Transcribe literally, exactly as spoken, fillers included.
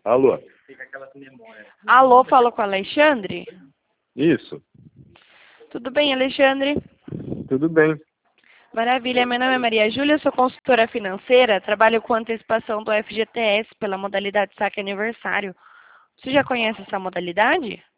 Alô? Alô, falo com o Alexandre? Isso. Tudo bem, Alexandre? Tudo bem. Maravilha, meu nome é Maria Júlia, sou consultora financeira, trabalho com antecipação do F G T S pela modalidade saque aniversário. Você já conhece essa modalidade?